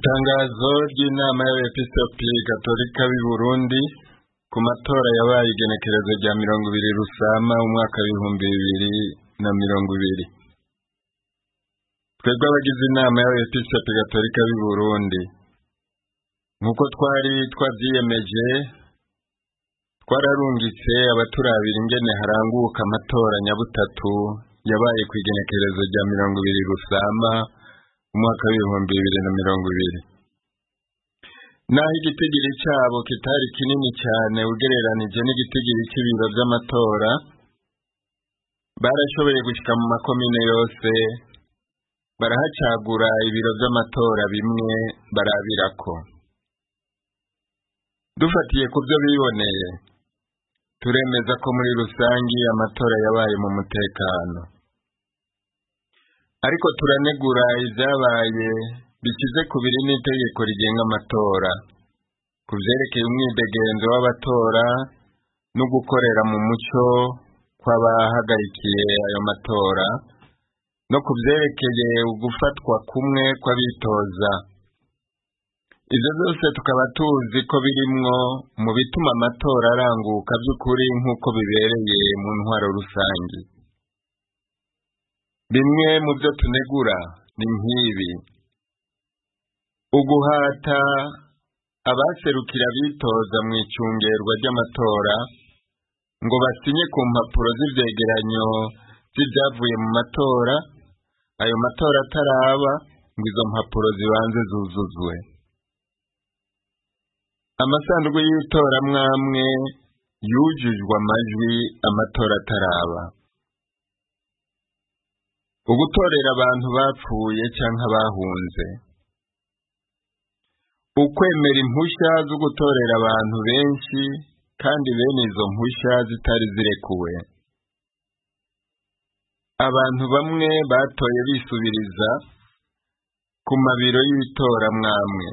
Itangazo ry'inama y'abepiskopi gatolika b'i Burundi ku matora yabaye igenekerezo rya 20 Rusama umwaka w'2020. Twebwe abagize inama y'abepiskopi gatolika b'i Burundi, nkuko twari twavyiyemeje, twararungitse abaturabira ingene haranguka amatora nyabutatu yabaye ku igenekerezo rya 20 Rusama umwaka w'2020. Naho igitigiri cabo kitari kinini cyane ugereranije n'igitigiri c'ibiro vy'amatora, barashoboye gushika mu makomine yose, barahacagura ibiro vy'amatora bimwe barabirako. Dufatiye ku vyo biboneye, turemeza ko muri rusangi amatora yabaye mu mutekano. Ariko turanegura ivyabaye bikize kubiri n'itegeko rigenga amatora, kuvyerekeye umwidegenzo w'abatora no gukorera mu muco kw'abahagarikiye ayo matora, no kuvyerekeye ugufatwa kumwe kw'abitoza. Ivyo vyose tukaba tuzi ko birimwo mu bituma amatora aranguka vy'ukuri nk'uko bibereye mu ntwaro rusangi. Bimwe mu vyo tunegura ni nk'ibi: uguhata abaserukira abitoza mw'icungerwa ry'amatora ngo basinye ku mpapuro z'ivyegeranyo vy'ivyavuye mu matora, ayo matora ataraba ngo izo mpapuro zibanze zuzuzwe. Amasandugu y'itora amwamwe yujujwe amajwi amatora ataraba. Ugutorera abantu bapfuye canke abahunze. Ukwemera impusha zo gutorera abantu benshi kandi bene izo mpusha zitari zirekuwe. Abantu bamwe batoye bisubiriza ku mabiro y'itora amwamwe.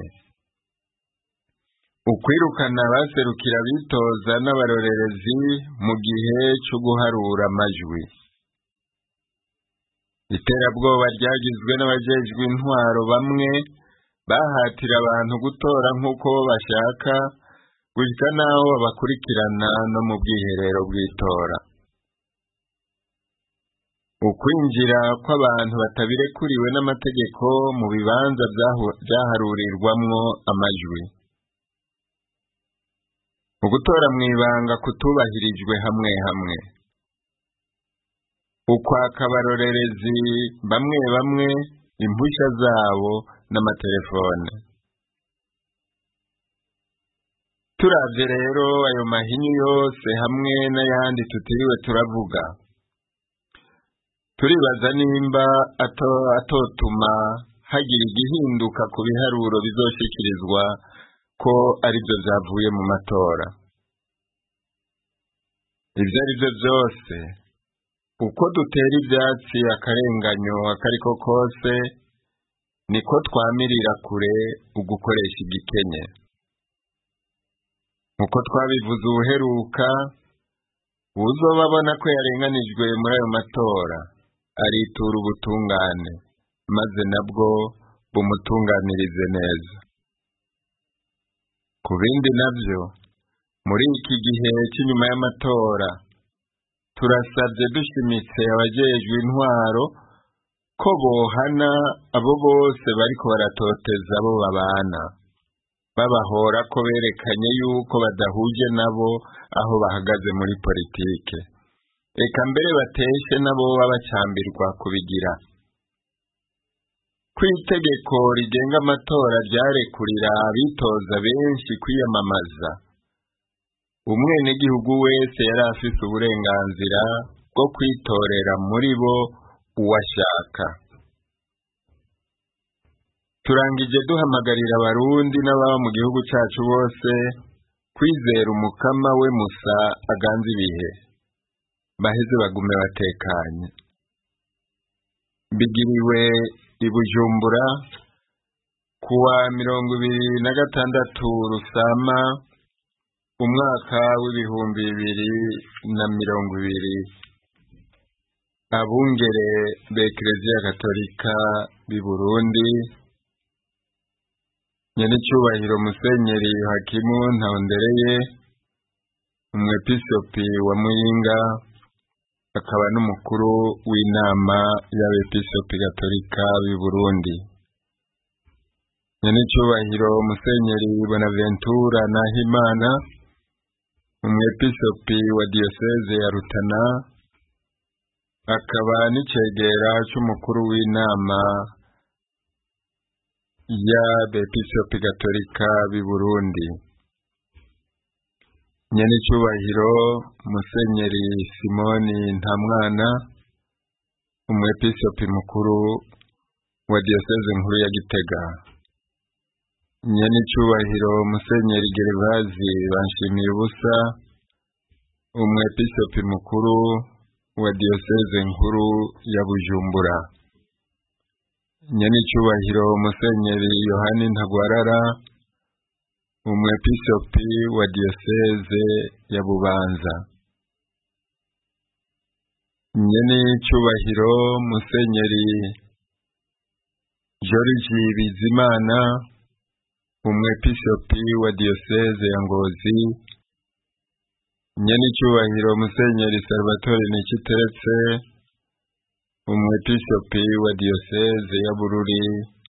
Ukwirukana abaserukira abitoza n'abarorerezi mu gihe co guharura amajwi. Iterabwoba ryagizwe n'abajejwe intwaro bamwe bahatira abantu gutora nk'uko bashaka, gushika naho babakurikirana no mu bwiherero bw'itora. Ukwinjira kw'abantu batabirekuriwe n'amategeko mu bibanza vyaharurirwamwo amajwi. Ugutora mw'ibanga kutubahirijwe hamwe hamwe. Ukwaka abarorerezi bamwe bamwe impusha zabo n'amatelefone. Turavye rero ayo mahinyu yose hamwe n'ayandi tutiriwe turavuga, turibaza nimba atotuma hagira igihinduka ku biharuro bizoshikirizwa ko arivyo vyavuye mu matora. Ivyo arivyo vyose, uko dutera ivyatsi akarenganyo akariko kose, niko twamirira kure ugukoresha igikenye. Nkuko twabivuze ubuheruka, uzobabona ko yarenganijwe muri ayo matora aritura ubutungane, maze nabwo bumutunganirize neza. Ku bindi navyo, muri iki gihe c'inyuma y'amatora, turasavye dushimitse abajejwe intwaro ko bohana abo bose bariko baratoteza abo babana, babahora ko berekanye yuko badahuje nabo aho bahagaze muri politike, eka mbere bateshe nabo babacambirwa kubigira. Kw'itegeko rigenga amatora ryarekurira abitoza benshi kwiyamamaza, umwenegihugu wese yari afise uburenganzira bwo kwitorera muri bo uwashaka. Turangije duhamagarira abarundi n'ababa mu gihugu cacu bose kwizera umukama we musa aganza ibihe, baheze bagume batekanye. Bigiriwe i Bujumbura kuwa 26 Rusama umwaka w'2020. Abungere b'Eklezia Gatolika b'i Burundi Nyenicubahiro Musenyeri Hakimu Ntahondereye, umwepiskopi wa Muyinga, akaba n'umukuru w'inama y'abepiskopi Gatolika b'i Burundi. Nyenicubahiro Musenyeri Bonaventura Nahimana, umwepiskopi wa Diocese ya Rutana, akaba n'icegera c'umukuru w'inama y'abepiskopi Gatolika b'i Burundi. Nyenicubahiro Musenyeri Simoni Ntamwana, umwepiskopi mukuru wa Diocese nkuru ya Gitega. Nyenicubahiro Musenyeri Gervazi Banshimirubusa, umwepiskopi mukuru wa Diocese nkuru ya Bujumbura. Nyenicubahiro Musenyeri Yohani Ntagwarara, umwepiskopi wa Diocese ya Bubanza. Nyenicubahiro Musenyeri George Bizimana, umwepiskopi wa Diocese ya Ngozi. Nyenicubahiro Musenyeri Salvatore Niciteretse, umwepiskopi wa Diocese ya Bururi.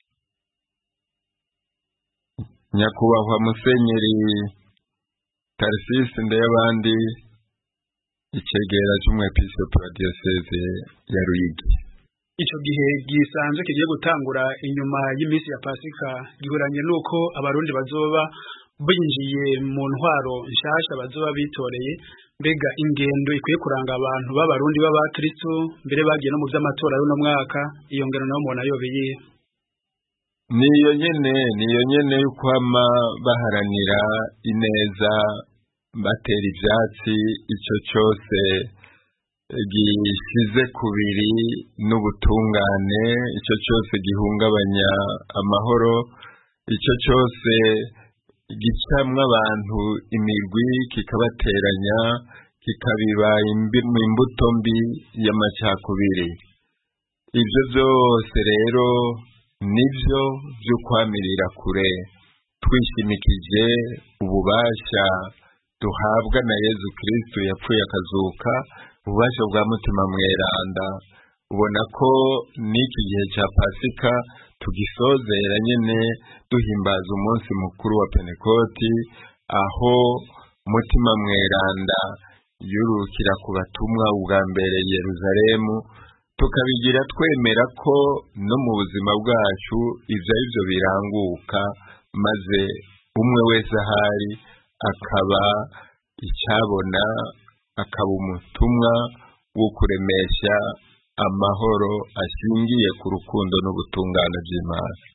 Nyakubahwa Musenyeri Tarsisi Ndeyabandi, icegera c'umwepiskopi wa Diocese ya Ruyigi. Ico gihe gisanzwe kigiye gutangura inyuma y'imisi ya Pasika gihuranye nuko abarundi bazoba binjiye mu ntwaro nshasha bazoba bitoreye. Mbega ingendo ikwiye kuranga abantu b'abarundi b'abakristo mbere bagiye no mu vy'amatora y'uno mwaka, iyo ngendo nayo mubona yobiye? Niyo nyene y'ukwama baharanira ineza, batera ivyatsi ico cose gishize kubiri n'ubutungane, ico cose gihungabanya amahoro, ico cose gicamwa abantu imirwi kikabateranya, kikabiba imbuto mbi y'amacakubiri. Ivyo vyose rero nivyo vy'ukwamirira kure, twishimikije ububasha duhabwa na Yezu Kristo yapfuye akazuka, ububasha bwa Mutima Mweranda. Ubona ko n'iki gihe ca Pasika tugisozera nyene duhimbaza umunsi mukuru wa Pentekoti, aho Mutima Mweranda yurukira ku batumwa ubwa mbere Yerusalemu, tukabigira twemera ko no mu buzima bwacu ivyo arivyo biranguka, maze umwe wese ahari akaba icabona, akaba umutumwa wo kuremesha amahoro ashingiye ku rukundo n'ubutungane vy'Imana.